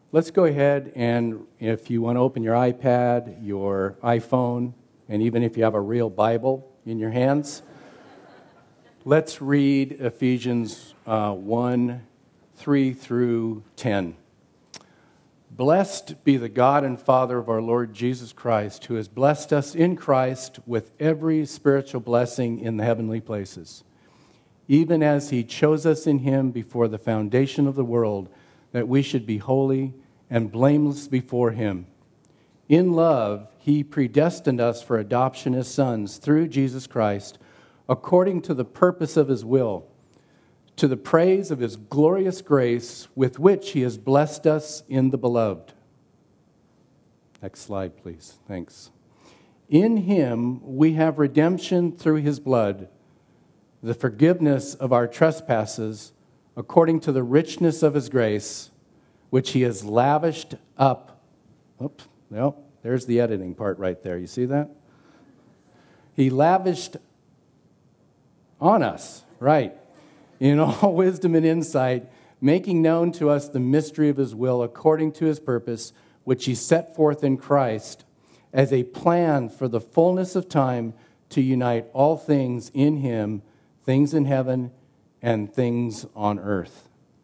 Let's go ahead and if you want to open your iPad, your iPhone, and even if you have a real Bible in your hands, let's read Ephesians 1, 3 through 10. Blessed be the God and Father of our Lord Jesus Christ, who has blessed us in Christ with every spiritual blessing in the heavenly places, even as he chose us in him before the foundation of the world, that we should be holy and blameless before him. In love, he predestined us for adoption as sons through Jesus Christ, according to the purpose of his will, to the praise of his glorious grace with which he has blessed us in the beloved. Next slide, please. Thanks. In him we have redemption through his blood, the forgiveness of our trespasses, according to the richness of his grace, which he has lavished up. Oops, no, there's the editing part right there. You see that? He lavished on us, right, in all wisdom and insight, making known to us the mystery of his will according to his purpose, which he set forth in Christ as a plan for the fullness of time to unite all things in him, things in heaven and things on earth.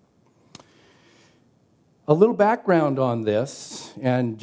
A little background on this, and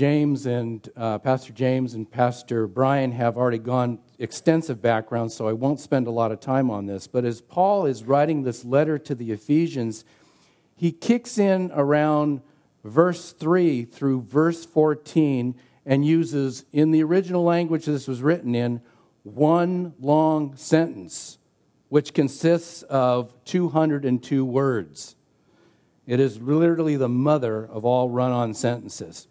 Pastor James and Pastor Brian have already gone extensive background, so I won't spend a lot of time on this. But as Paul is writing this letter to the Ephesians, he kicks in around verse 3 through verse 14 and uses, in the original language this was written in, one long sentence, which consists of 202 words. It is literally the mother of all run-on sentences.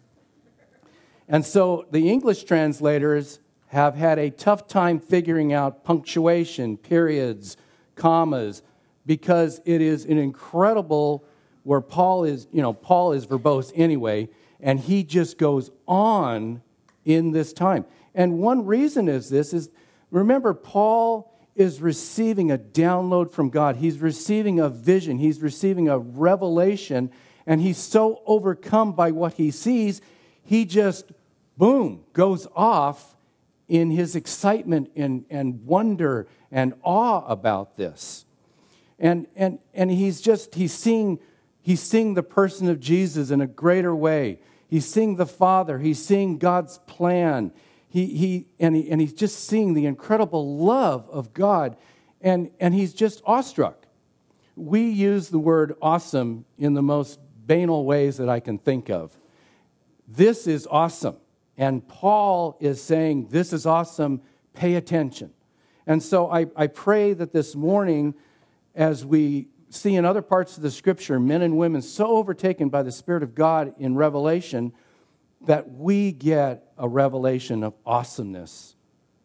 And so the English translators have had a tough time figuring out punctuation, periods, commas, because it is an incredible, where Paul is verbose anyway, and he just goes on in this time. And one reason is remember, Paul is receiving a download from God. He's receiving a vision. He's receiving a revelation. And he's so overcome by what he sees, he just, boom, goes off in his excitement and wonder and awe about this. And he's seeing the person of Jesus in a greater way. He's seeing the Father. He's seeing God's plan. He's just seeing the incredible love of God, and he's just awestruck. We use the word awesome in the most banal ways that I can think of. This is awesome, and Paul is saying, this is awesome, pay attention. And so I pray that this morning, as we see in other parts of the Scripture, men and women so overtaken by the Spirit of God in Revelation, that we get a revelation of awesomeness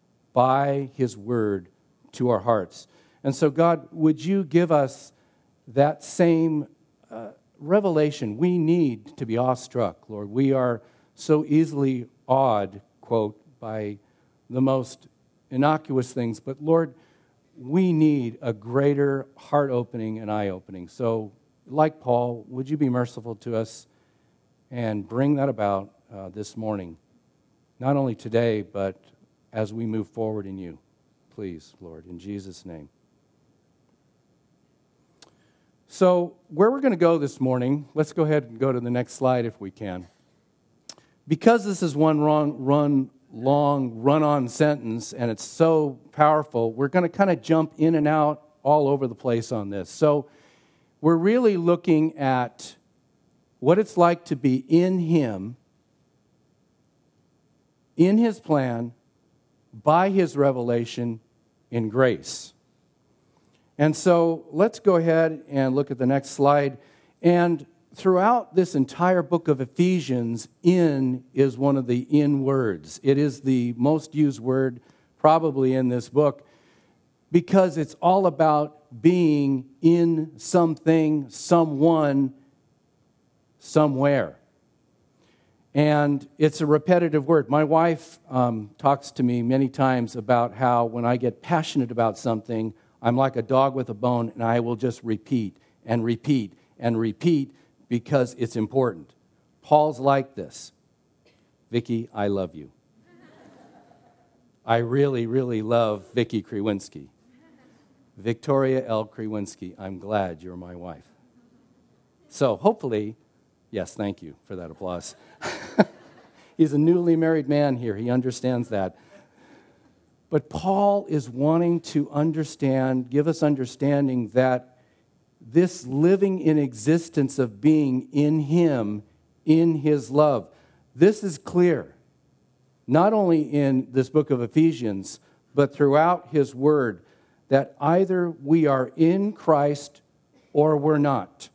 by his word to our hearts. And so, God, would you give us that same revelation? We need to be awestruck, Lord. We are so easily awed, quote, by the most innocuous things. But, Lord, we need a greater heart opening and eye opening. So, like Paul, would you be merciful to us and bring that about this morning, not only today, but as we move forward in you. Please, Lord, in Jesus' name. So where we're going to go this morning, let's go ahead and go to the next slide if we can. Because this is one long run-on sentence, and it's so powerful, we're going to kind of jump in and out all over the place on this. So we're really looking at what it's like to be in him, in his plan, by his revelation, in grace. And so let's go ahead and look at the next slide. And throughout this entire book of Ephesians, in is one of the in words. It is the most used word probably in this book because it's all about being in something, someone, somewhere. And it's a repetitive word. My wife talks to me many times about how when I get passionate about something, I'm like a dog with a bone, and I will just repeat and repeat and repeat because it's important. Paul's like this. Vicki, I love you. I really, really love Vicki Krewinski. Victoria L. Krewinski, I'm glad you're my wife. So hopefully, yes, thank you for that applause. He's a newly married man here. He understands that. But Paul is wanting to understand, give us understanding that this living in existence of being in him, in his love, this is clear. Not only in this book of Ephesians, but throughout his word, that either we are in Christ or we're not.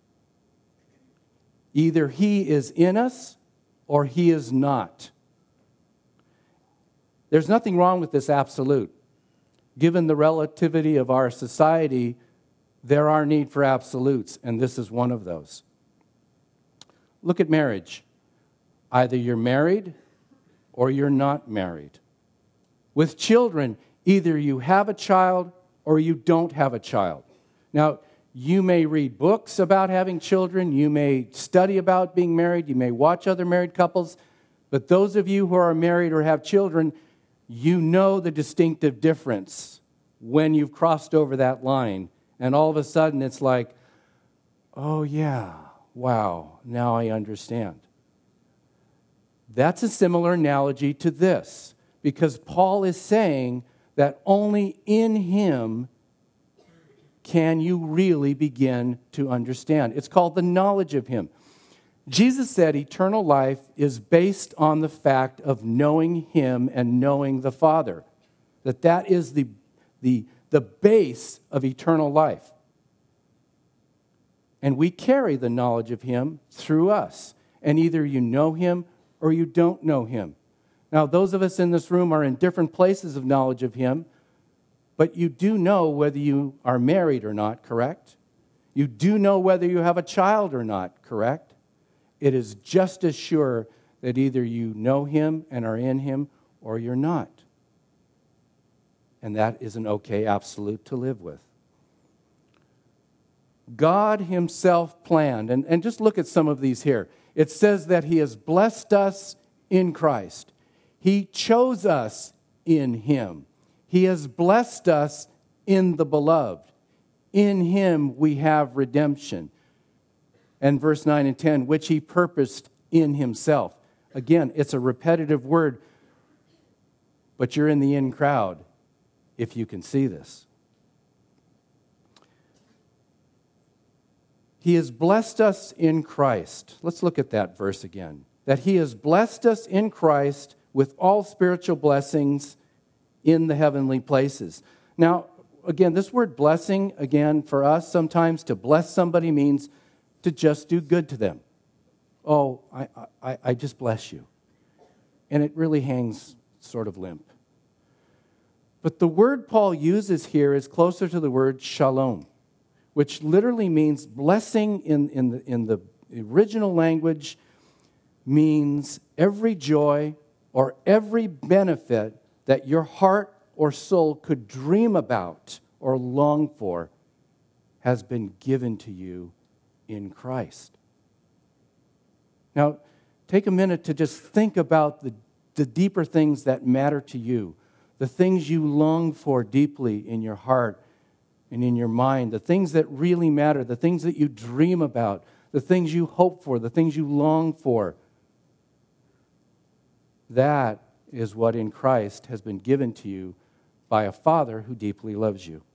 Either he is in us or he is not. There's nothing wrong with this absolute. Given the relativity of our society, there are need for absolutes, and this is one of those. Look at marriage. Either you're married or you're not married. With children, either you have a child or you don't have a child. Now, you may read books about having children, you may study about being married, you may watch other married couples, but those of you who are married or have children, you know the distinctive difference when you've crossed over that line, and all of a sudden it's like, oh yeah, wow, now I understand. That's a similar analogy to this, because Paul is saying that only in him can you really begin to understand. It's called the knowledge of him. Jesus said eternal life is based on the fact of knowing him and knowing the Father. That is the base of eternal life. And we carry the knowledge of him through us. And either you know him or you don't know him. Now, those of us in this room are in different places of knowledge of him, but you do know whether you are married or not, correct? You do know whether you have a child or not, correct? It is just as sure that either you know him and are in him or you're not. And that is an okay absolute to live with. God himself planned, and just look at some of these here. It says that he has blessed us in Christ. He chose us in him. He has blessed us in the beloved. In him we have redemption. And verse 9 and 10, which he purposed in himself. Again, it's a repetitive word, but you're in the in crowd if you can see this. He has blessed us in Christ. Let's look at that verse again. That he has blessed us in Christ with all spiritual blessings in the heavenly places. Now, again, this word blessing, again, for us, sometimes to bless somebody means to just do good to them. Oh, I just bless you. And it really hangs sort of limp. But the word Paul uses here is closer to the word shalom, which literally means blessing in the original language means every joy or every benefit that your heart or soul could dream about or long for has been given to you in Christ. Now, take a minute to just think about the deeper things that matter to you, the things you long for deeply in your heart and in your mind, the things that really matter, the things that you dream about, the things you hope for, the things you long for. That is what in Christ has been given to you by a Father who deeply loves you.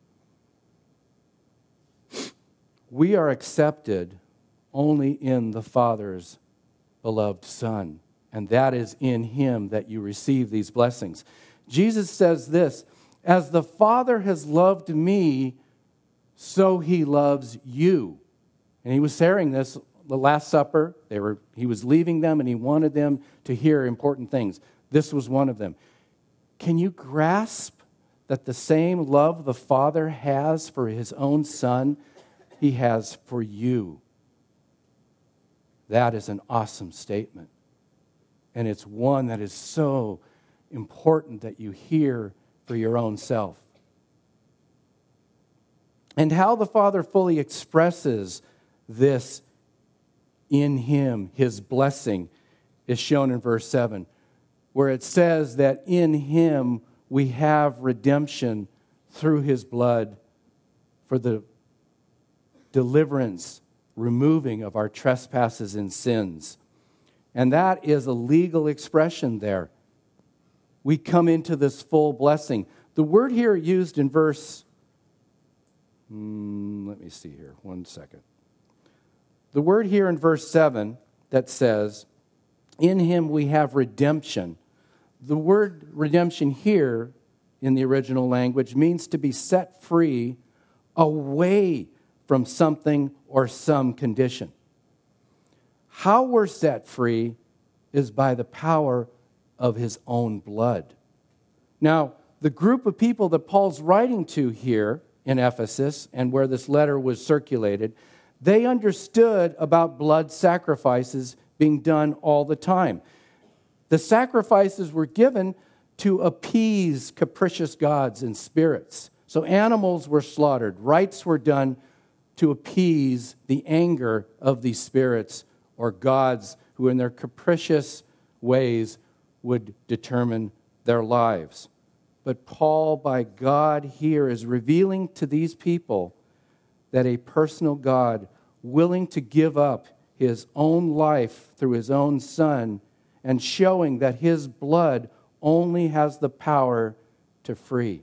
We are accepted only in the Father's beloved Son, and that is in him that you receive these blessings. Jesus says this, as the Father has loved me, so he loves you. And he was sharing this the Last Supper. He was leaving them, and he wanted them to hear important things. This was one of them. Can you grasp that the same love the Father has for his own Son, he has for you? That is an awesome statement. And it's one that is so important that you hear for your own self. And how the Father fully expresses this in him, his blessing, is shown in verse 7, where it says that in him we have redemption through his blood for the deliverance, removing of our trespasses and sins. And that is a legal expression there. We come into this full blessing. The word here used in verse, let me see here, 1 second. The word here in verse 7 that says, in him we have redemption. The word redemption here in the original language means to be set free away from something or some condition. How we're set free is by the power of his own blood. Now, the group of people that Paul's writing to here in Ephesus and where this letter was circulated, they understood about blood sacrifices being done all the time. The sacrifices were given to appease capricious gods and spirits. So animals were slaughtered. Rites were done to appease the anger of these spirits or gods who in their capricious ways would determine their lives. But Paul, by God here, is revealing to these people that a personal God willing to give up his own life through his own Son and showing that his blood only has the power to free.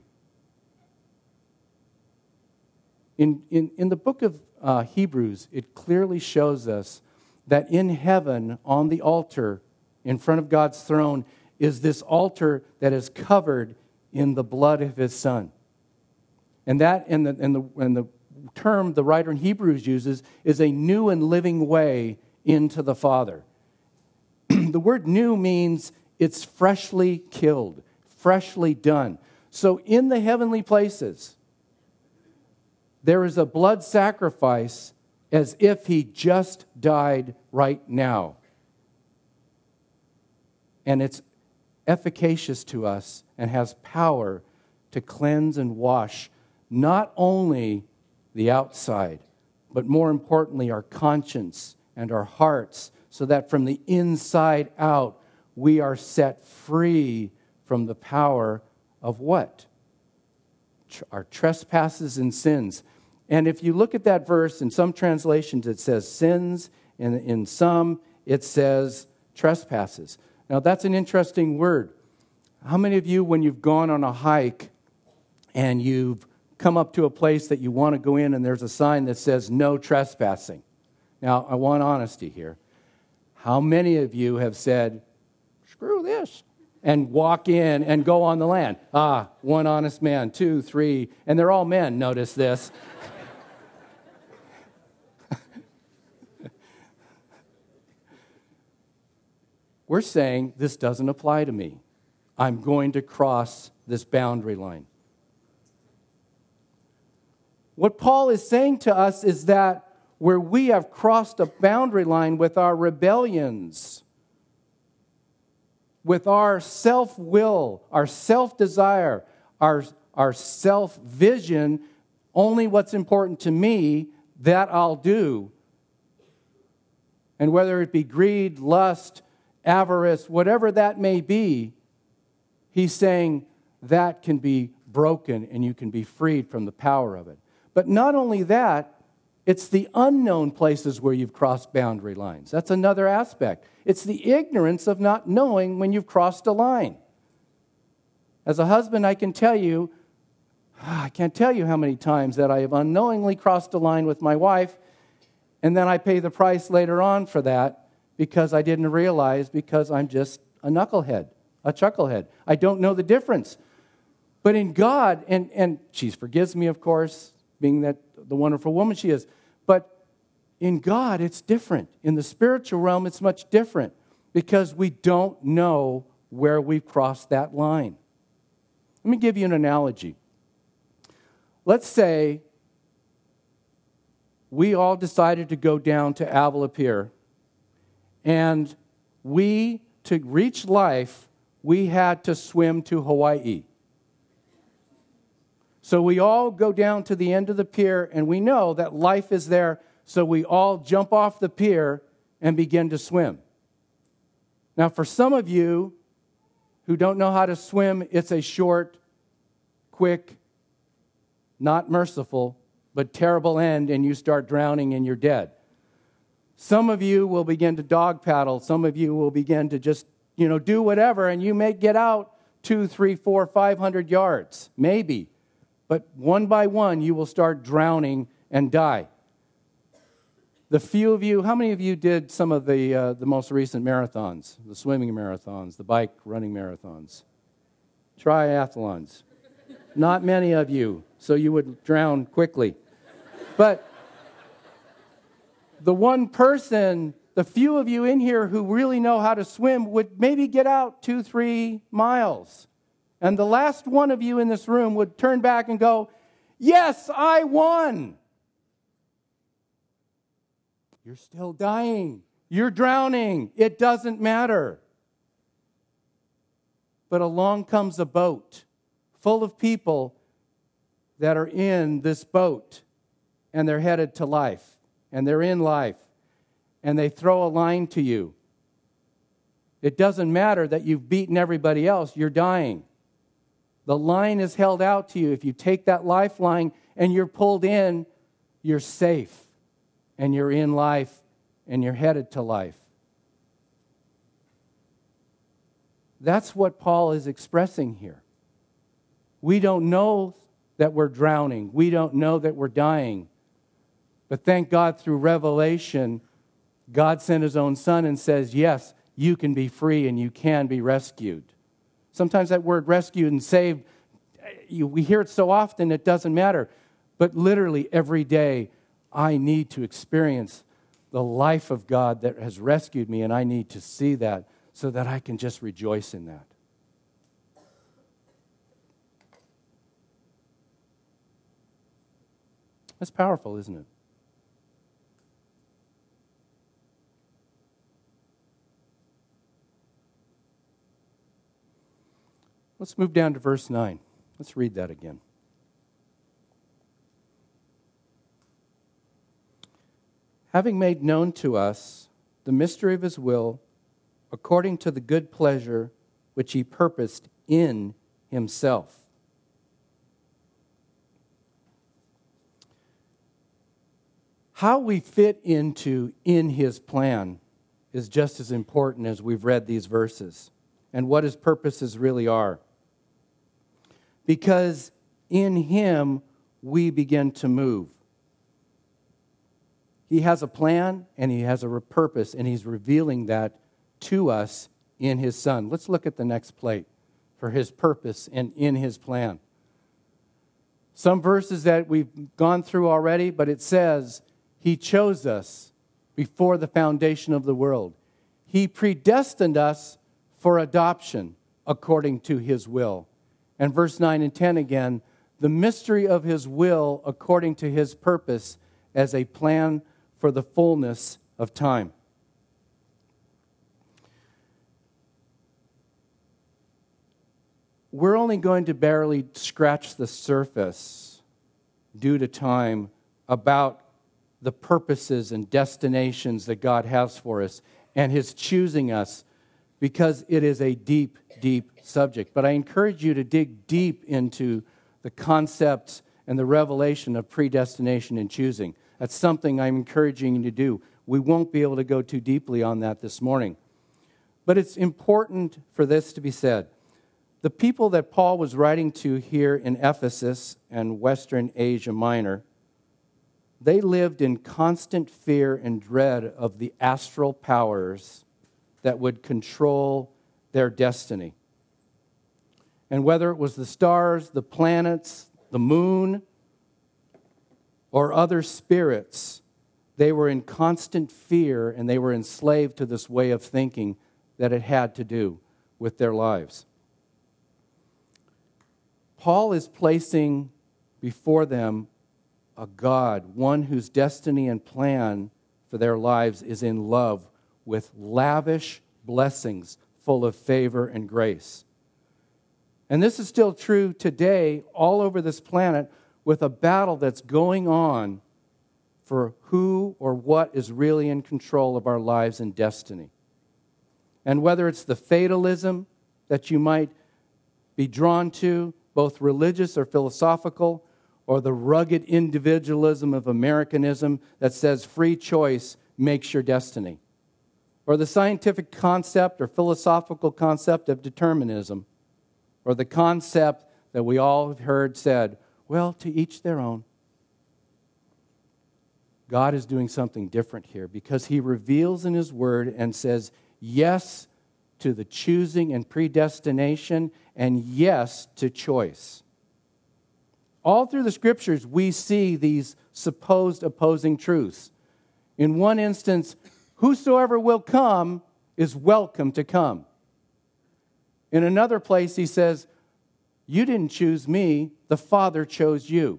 In the book of Hebrews, it clearly shows us that in heaven, on the altar, in front of God's throne, is this altar that is covered in the blood of his Son. And that, and the term the writer in Hebrews uses, is a new and living way into the Father. The word new means it's freshly killed, freshly done. So in the heavenly places, there is a blood sacrifice as if he just died right now. And it's efficacious to us and has power to cleanse and wash not only the outside, but more importantly, our conscience and our hearts, so that from the inside out, we are set free from the power of what? Our trespasses and sins. And if you look at that verse, in some translations it says sins, and in some it says trespasses. Now that's an interesting word. How many of you, when you've gone on a hike and you've come up to a place that you want to go in and there's a sign that says no trespassing? Now, I want honesty here. How many of you have said, screw this, and walk in and go on the land? One honest man, 2, 3, and they're all men, notice this. We're saying this doesn't apply to me. I'm going to cross this boundary line. What Paul is saying to us is that where we have crossed a boundary line with our rebellions, with our self-will, our self-desire, our self-vision, only what's important to me, that I'll do. And whether it be greed, lust, avarice, whatever that may be, he's saying that can be broken and you can be freed from the power of it. But not only that, it's the unknown places where you've crossed boundary lines. That's another aspect. It's the ignorance of not knowing when you've crossed a line. As a husband, I can tell you, I can't tell you how many times that I have unknowingly crossed a line with my wife, and then I pay the price later on for that because I didn't realize, because I'm just a knucklehead, a chucklehead. I don't know the difference. But in God, and she forgives me, of course, being that the wonderful woman she is. But in God, it's different. In the spiritual realm, it's much different because we don't know where we've crossed that line. Let me give you an analogy. Let's say we all decided to go down to Avila Pier, and to reach life, we had to swim to Hawaii. So we all go down to the end of the pier, and we know that life is there, so we all jump off the pier and begin to swim. Now, for some of you who don't know how to swim, it's a short, quick, not merciful, but terrible end, and you start drowning and you're dead. Some of you will begin to dog paddle. Some of you will begin to just, do whatever, and you may get out 200, 300, 400, 500 yards, maybe. But one by one, you will start drowning and die. The few of you, how many of you did some of the most recent marathons, the swimming marathons, the bike running marathons, triathlons? Not many of you, so you would drown quickly. But the one person, the few of you in here who really know how to swim would maybe get out 2-3 miles. And the last one of you in this room would turn back and go, "Yes, I won." You're still dying. You're drowning. It doesn't matter. But along comes a boat full of people that are in this boat, and they're headed to life, and they're in life, and they throw a line to you. It doesn't matter that you've beaten everybody else. You're dying. The line is held out to you. If you take that lifeline and you're pulled in, you're safe. And you're in life, and you're headed to life. That's what Paul is expressing here. We don't know that we're drowning. We don't know that we're dying. But thank God through revelation, God sent His own Son and says, yes, you can be free and you can be rescued. Sometimes that word rescued and saved, we hear it so often it doesn't matter. But literally every day, I need to experience the life of God that has rescued me, and I need to see that so that I can just rejoice in that. That's powerful, isn't it? Let's move down to verse 9. Let's read that again. Having made known to us the mystery of His will, according to the good pleasure which He purposed in Himself. How we fit into in His plan is just as important as we've read these verses and what His purposes really are. Because in Him we begin to move. He has a plan and He has a purpose, and He's revealing that to us in His Son. Let's look at the next plate for His purpose and in His plan. Some verses that we've gone through already, but it says, He chose us before the foundation of the world. He predestined us for adoption according to His will. And verse 9 and 10 again, the mystery of His will according to His purpose as a plan for the fullness of time. We're only going to barely scratch the surface due to time about the purposes and destinations that God has for us and His choosing us, because it is a deep, deep subject. But I encourage you to dig deep into the concepts and the revelation of predestination and choosing. That's something I'm encouraging you to do. We won't be able to go too deeply on that this morning. But it's important for this to be said. The people that Paul was writing to here in Ephesus and Western Asia Minor, they lived in constant fear and dread of the astral powers that would control their destiny. And whether it was the stars, the planets, the moon, or other spirits, they were in constant fear and they were enslaved to this way of thinking that it had to do with their lives. Paul is placing before them a God, one whose destiny and plan for their lives is in love with lavish blessings full of favor and grace. And this is still true today all over this planet, with a battle that's going on for who or what is really in control of our lives and destiny. And whether it's the fatalism that you might be drawn to, both religious or philosophical, or the rugged individualism of Americanism that says free choice makes your destiny, or the scientific concept or philosophical concept of determinism, or the concept that we all have heard said, well, to each their own. God is doing something different here because He reveals in His Word and says yes to the choosing and predestination and yes to choice. All through the Scriptures, we see these supposed opposing truths. In one instance, whosoever will come is welcome to come. In another place, He says, you didn't choose me, the Father chose you.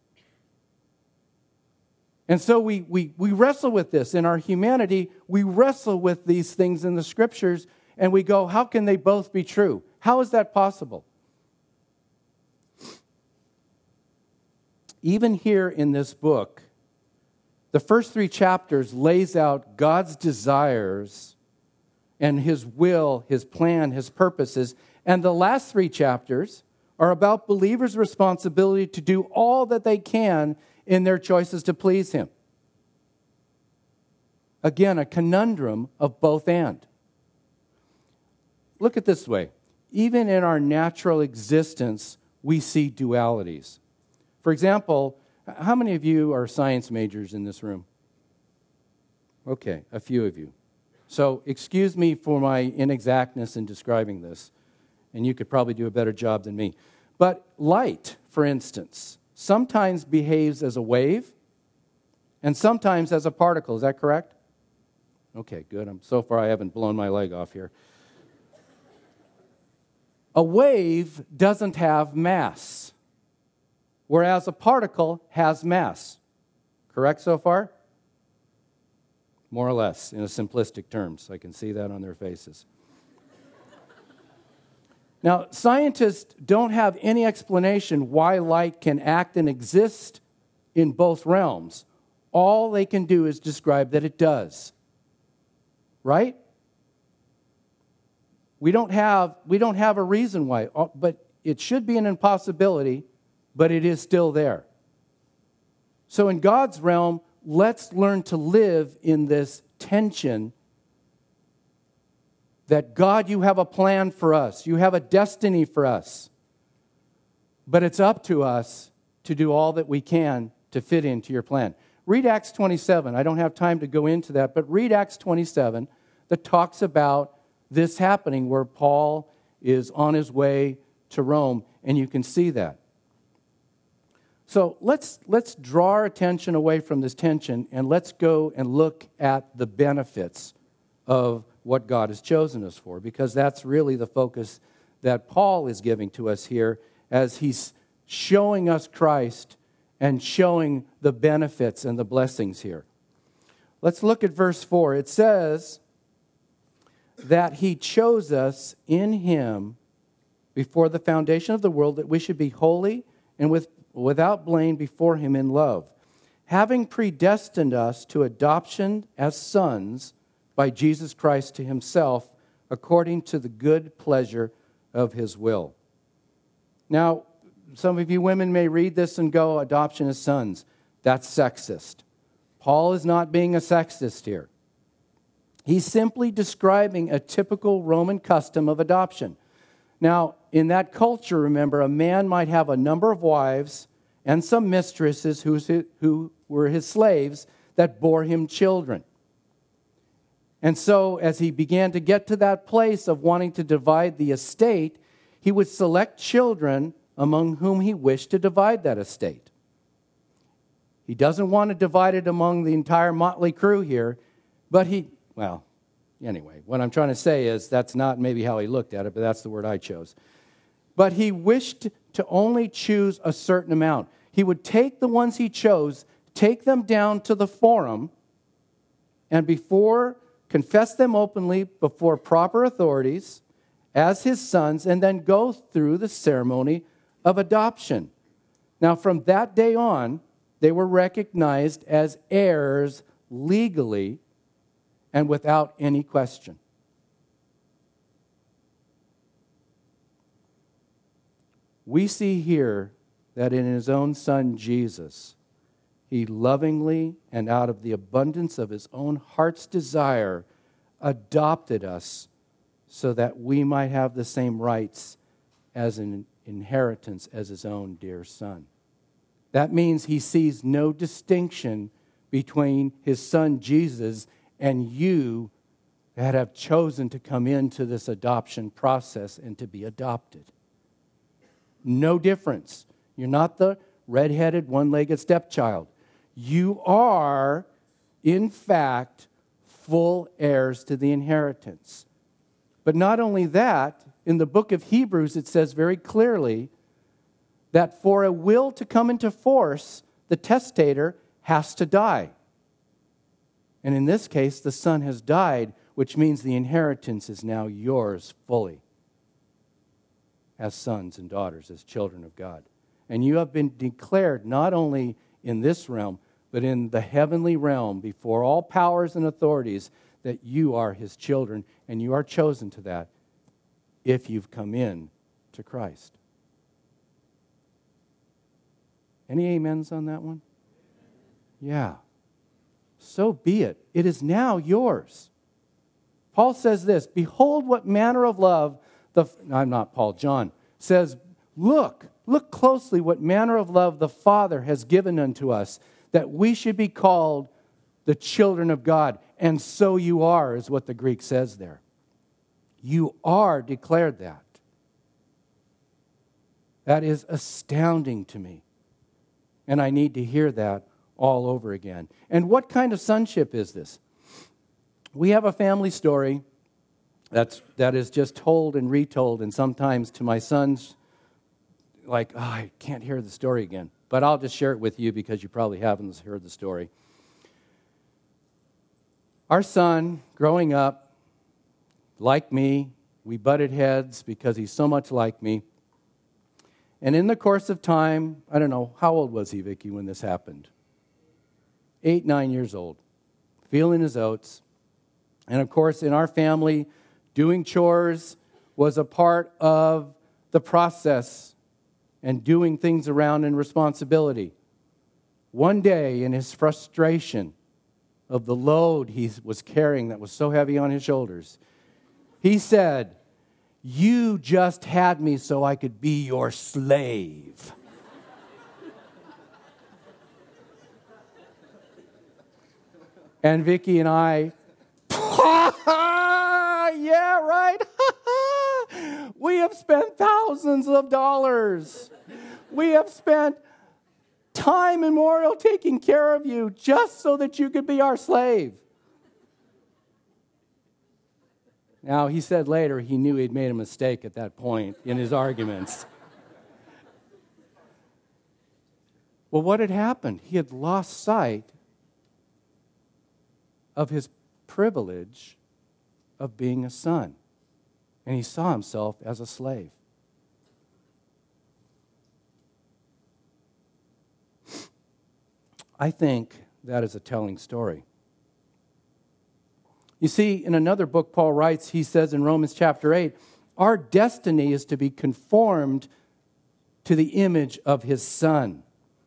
And so we wrestle with this. In our humanity, we wrestle with these things in the Scriptures, and we go, how can they both be true? How is that possible? Even here in this book, the first 3 chapters lays out God's desires and His will, His plan, His purposes. And the last 3 chapters are about believers' responsibility to do all that they can in their choices to please Him. Again, a conundrum of both and. Look at it this way. Even in our natural existence, we see dualities. For example, how many of you are science majors in this room? Okay, a few of you. So excuse me for my inexactness in describing this, and you could probably do a better job than me. But light, for instance, sometimes behaves as a wave and sometimes as a particle. Is that correct? Okay, good. So far I haven't blown my leg off here. A wave doesn't have mass, whereas a particle has mass. Correct so far? More or less, in a simplistic terms. I can see that on their faces. Now, scientists don't have any explanation why light can act and exist in both realms. All they can do is describe that it does. Right? We don't have a reason why, but it should be an impossibility, but it is still there. So in God's realm, let's learn to live in this tension that God, you have a plan for us. You have a destiny for us. But it's up to us to do all that we can to fit into your plan. Read Acts 27. I don't have time to go into that, but read Acts 27 that talks about this happening where Paul is on his way to Rome, and you can see that. So let's draw our attention away from this tension, and let's go and look at the benefits of what God has chosen us for, because that's really the focus that Paul is giving to us here as he's showing us Christ and showing the benefits and the blessings here. Let's look at verse 4. It says that He chose us in Him before the foundation of the world, that we should be holy and without blame before Him in love, having predestined us to adoption as sons by Jesus Christ to Himself, according to the good pleasure of His will. Now, some of you women may read this and go, adoption as sons. That's sexist. Paul is not being a sexist here. He's simply describing a typical Roman custom of adoption. Now, in that culture, remember, a man might have a number of wives and some mistresses who were his slaves that bore him children. And so, as he began to get to that place of wanting to divide the estate, he would select children among whom he wished to divide that estate. He doesn't want to divide it among the entire motley crew here, but anyway, what I'm trying to say is that's not maybe how he looked at it, but that's the word I chose. But he wished to only choose a certain amount. He would take the ones he chose, take them down to the forum, and confess them openly before proper authorities as his sons, and then go through the ceremony of adoption. Now, from that day on, they were recognized as heirs legally and without any question. We see here that in his own Son, Jesus, he lovingly and out of the abundance of his own heart's desire adopted us so that we might have the same rights as an inheritance as his own dear Son. That means he sees no distinction between his Son Jesus and you that have chosen to come into this adoption process and to be adopted. No difference. You're not the red-headed, one-legged stepchild. You are, in fact, full heirs to the inheritance. But not only that, in the book of Hebrews it says very clearly that for a will to come into force, the testator has to die. And in this case, the Son has died, which means the inheritance is now yours fully as sons and daughters, as children of God. And you have been declared not only in this realm, but in the heavenly realm before all powers and authorities that you are his children, and you are chosen to that if you've come in to Christ. Any amens on that one? Yeah. So be it. It is now yours. Paul says this, behold what manner of love, John says, look closely what manner of love the Father has given unto us, that we should be called the children of God. And so you are, is what the Greek says there. You are declared that. That is astounding to me. And I need to hear that all over again. And what kind of sonship is this? We have a family story that is just told and retold, and sometimes to my sons, like, I can't hear the story again. But I'll just share it with you because you probably haven't heard the story. Our son, growing up, like me, we butted heads because he's so much like me. And in the course of time, I don't know, how old was he, Vicki, when this happened? 8, 9 years old, feeling his oats. And of course, in our family, doing chores was a part of the process and doing things around in responsibility. One day, in his frustration of the load he was carrying that was so heavy on his shoulders, he said, "You just had me so I could be your slave." And Vicki and I, yeah, right? We have spent thousands of dollars. We have spent time immemorial taking care of you just so that you could be our slave. Now, he said later he knew he'd made a mistake at that point in his arguments. Well, what had happened? He had lost sight of his privilege of being a son, and he saw himself as a slave. I think that is a telling story. You see, in another book Paul writes, he says in Romans chapter 8, our destiny is to be conformed to the image of his Son.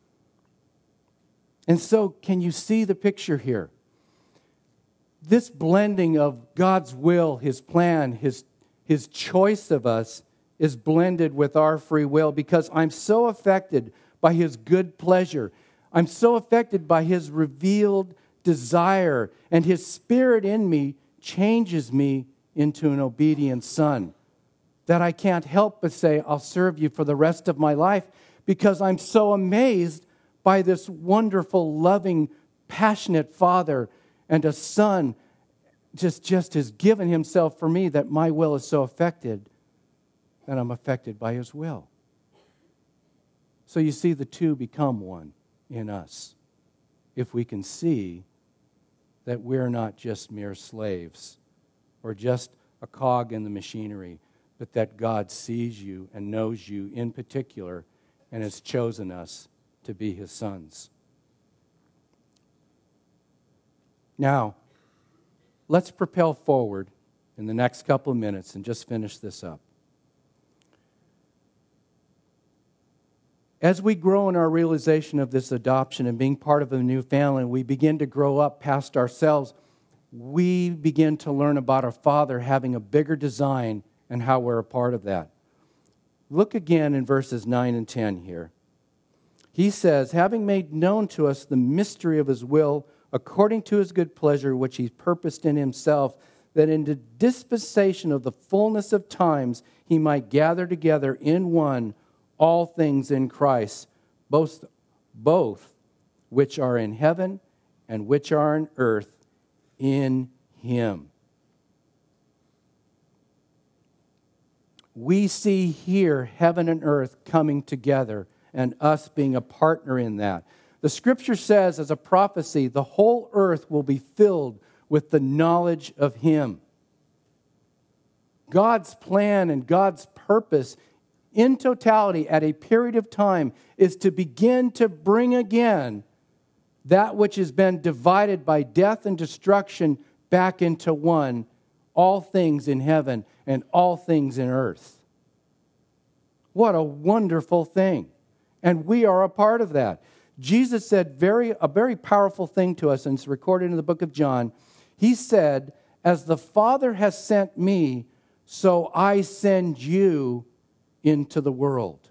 And so, can you see the picture here? This blending of God's will, his plan, his choice of us is blended with our free will because I'm so affected by his good pleasure. I'm so affected by his revealed desire, and his Spirit in me changes me into an obedient son that I can't help but say, I'll serve you for the rest of my life because I'm so amazed by this wonderful, loving, passionate Father and a Son just has given himself for me that my will is so affected that I'm affected by his will. So you see, the two become one in us if we can see that we're not just mere slaves or just a cog in the machinery, but that God sees you and knows you in particular and has chosen us to be his sons. Now, let's propel forward in the next couple of minutes and just finish this up. As we grow in our realization of this adoption and being part of a new family, we begin to grow up past ourselves. We begin to learn about our Father having a bigger design and how we're a part of that. Look again in verses 9 and 10 here. He says, having made known to us the mystery of his will, according to his good pleasure, which he purposed in himself, that in the dispensation of the fullness of times he might gather together in one all things in Christ, both which are in heaven and which are on earth, in him. We see here heaven and earth coming together and us being a partner in that. The Scripture says as a prophecy, the whole earth will be filled with the knowledge of him. God's plan and God's purpose in totality at a period of time is to begin to bring again that which has been divided by death and destruction back into one, all things in heaven and all things in earth. What a wonderful thing. And we are a part of that. Jesus said a very powerful thing to us, and it's recorded in the book of John. He said, as the Father has sent me, so I send you into the world.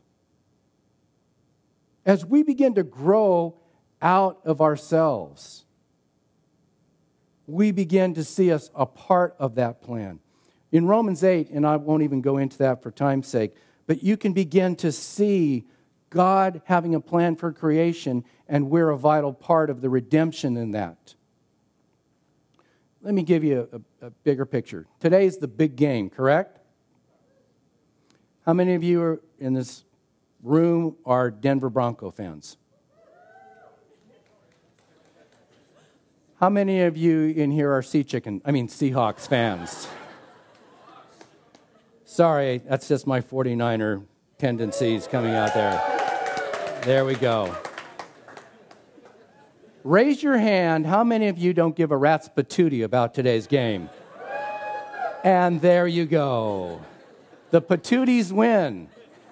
As we begin to grow out of ourselves, we begin to see us a part of that plan. In Romans 8, and I won't even go into that for time's sake, but you can begin to see God having a plan for creation, and we're a vital part of the redemption in that. Let me give you a bigger picture. Today's the big game, correct? How many of you are in this room are Denver Bronco fans? How many of you in here are Seahawks fans? Sorry, that's just my 49er tendencies coming out there. There we go. Raise your hand, how many of you don't give a rat's patootie about today's game? And there you go. The patooties win.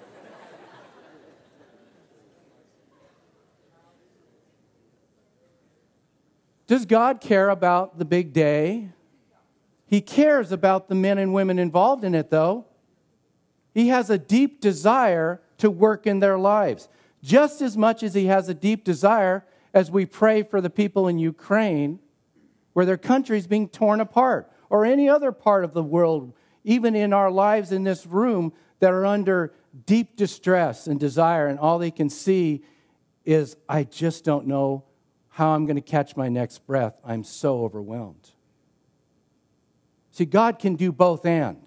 Does God care about the big day? He cares about the men and women involved in it, though. He has a deep desire to work in their lives, just as much as he has a deep desire as we pray for the people in Ukraine, where their country is being torn apart, or any other part of the world, even in our lives in this room, that are under deep distress and desire, and all they can see is, I just don't know how I'm going to catch my next breath. I'm so overwhelmed. See, God can do both and.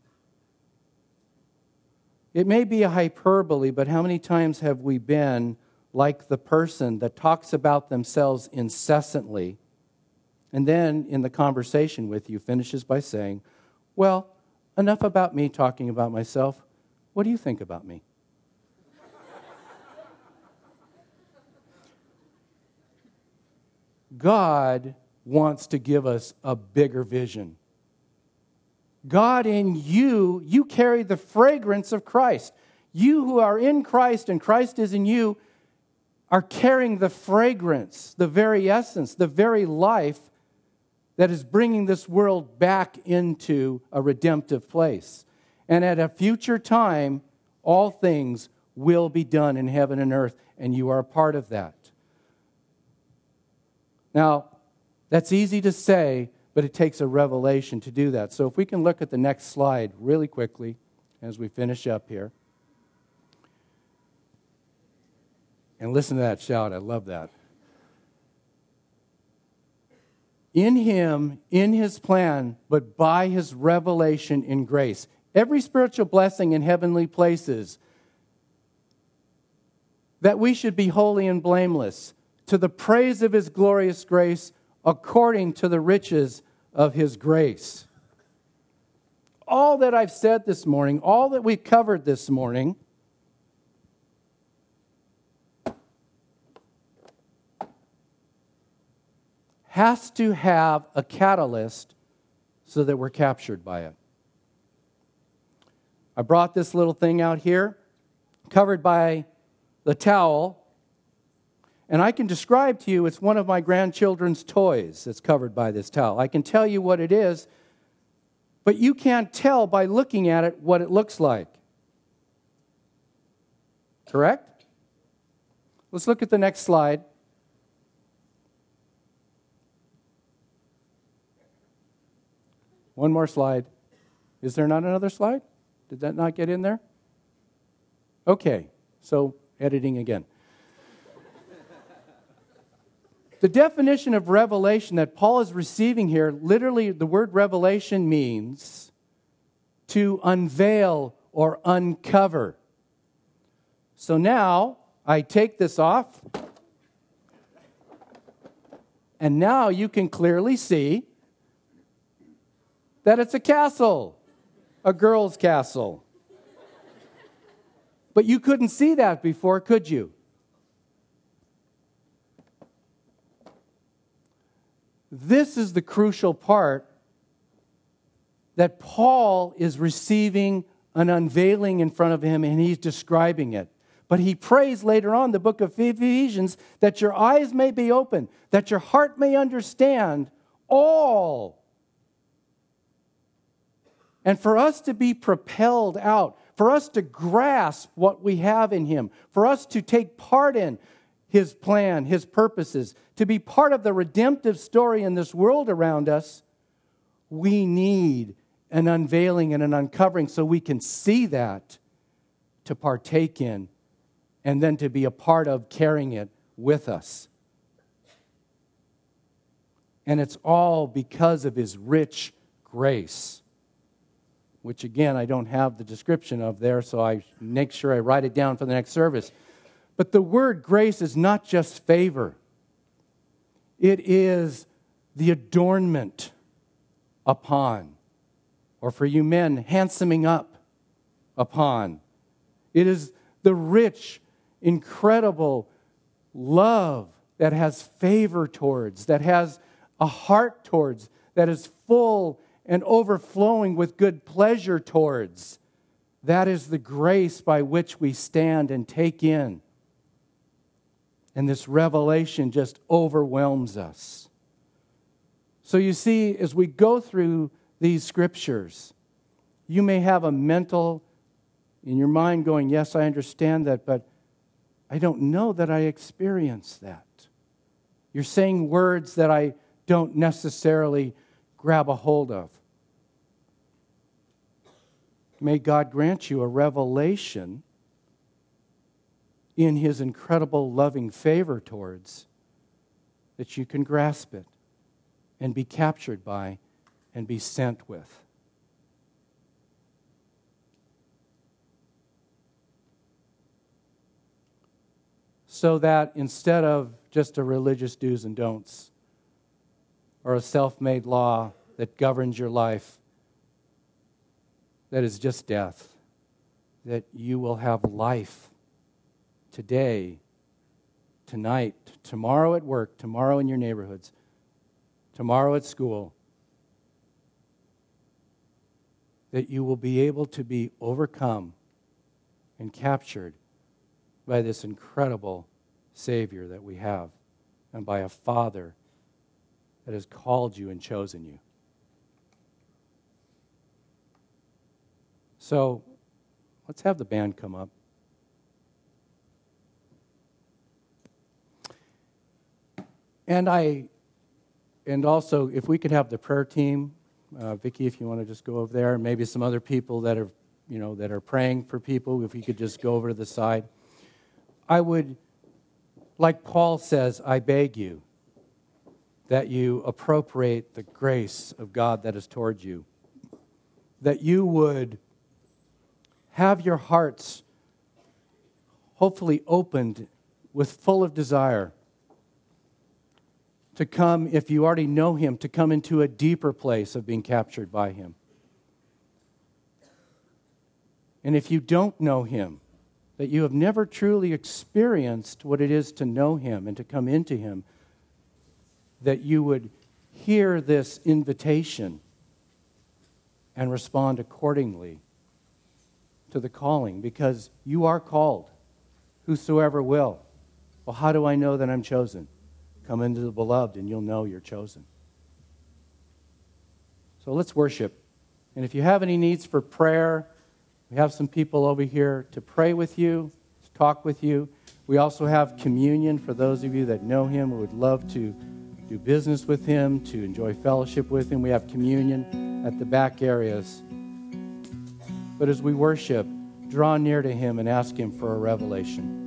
It may be a hyperbole, but how many times have we been like the person that talks about themselves incessantly, and then in the conversation with you finishes by saying, well, enough about me talking about myself. What do you think about me? God wants to give us a bigger vision. God in you, you carry the fragrance of Christ. You who are in Christ and Christ is in you are carrying the fragrance, the very essence, the very life that is bringing this world back into a redemptive place. And at a future time, all things will be done in heaven and earth, and you are a part of that. Now, that's easy to say, but it takes a revelation to do that. So if we can look at the next slide really quickly as we finish up here. And listen to that shout. I love that. In him, in his plan, but by his revelation in grace. Every spiritual blessing in heavenly places, that we should be holy and blameless, to the praise of his glorious grace, according to the riches of his grace. All that I've said this morning, all that we've covered this morning, has to have a catalyst so that we're captured by it. I brought this little thing out here, covered by the towel, and I can describe to you, it's one of my grandchildren's toys that's covered by this towel. I can tell you what it is, but you can't tell by looking at it what it looks like. Correct? Let's look at the next slide. One more slide. Is there not another slide? Did that not get in there? Okay, so editing again. The definition of revelation that Paul is receiving here, literally the word revelation means to unveil or uncover. So now I take this off, and now you can clearly see that it's a castle, a girl's castle. But you couldn't see that before, could you? This is the crucial part that Paul is receiving an unveiling in front of him, and he's describing it. But he prays later on in the book of Ephesians that your eyes may be open, that your heart may understand all. And for us to be propelled out, for us to grasp what we have in Him, for us to take part in His plan, His purposes, to be part of the redemptive story in this world around us, we need an unveiling and an uncovering so we can see that, to partake in, and then to be a part of carrying it with us. And it's all because of His rich grace, which again, I don't have the description of there, so I make sure I write it down for the next service. But the word grace is not just favor. It is the adornment upon, or for you men, handsoming up upon. It is the rich, incredible love that has favor towards, that has a heart towards, that is full and overflowing with good pleasure towards. That is the grace by which we stand and take in. And this revelation just overwhelms us. So you see, as we go through these scriptures, you may have a mental, in your mind going, yes, I understand that, but I don't know that I experience that. You're saying words that I don't necessarily grab a hold of. May God grant you a revelation in His incredible loving favor towards, that you can grasp it and be captured by and be sent with. So that instead of just a religious do's and don'ts, or a self-made law that governs your life, that is just death, that you will have life today, tonight, tomorrow at work, tomorrow in your neighborhoods, tomorrow at school, that you will be able to be overcome and captured by this incredible Savior that we have, and by a Father that has called you and chosen you. So, let's have the band come up. And also, if we could have the prayer team, Vicki, if you want to just go over there, and maybe some other people that are, that are praying for people, if we could just go over to the side. I would, like Paul says, I beg you that you appropriate the grace of God that is towards you, that you would have your hearts hopefully opened with full of desire to come, if you already know Him, to come into a deeper place of being captured by Him. And if you don't know Him, that you have never truly experienced what it is to know Him and to come into Him, that you would hear this invitation and respond accordingly to the calling, because you are called. Whosoever will. Well, how do I know that I'm chosen? Come into the beloved and you'll know you're chosen. So let's worship. And if you have any needs for prayer, we have some people over here to pray with you, to talk with you. We also have communion for those of you that know him who would love to do business with him, to enjoy fellowship with him. We have communion at the back areas. But as we worship, draw near to him and ask him for a revelation.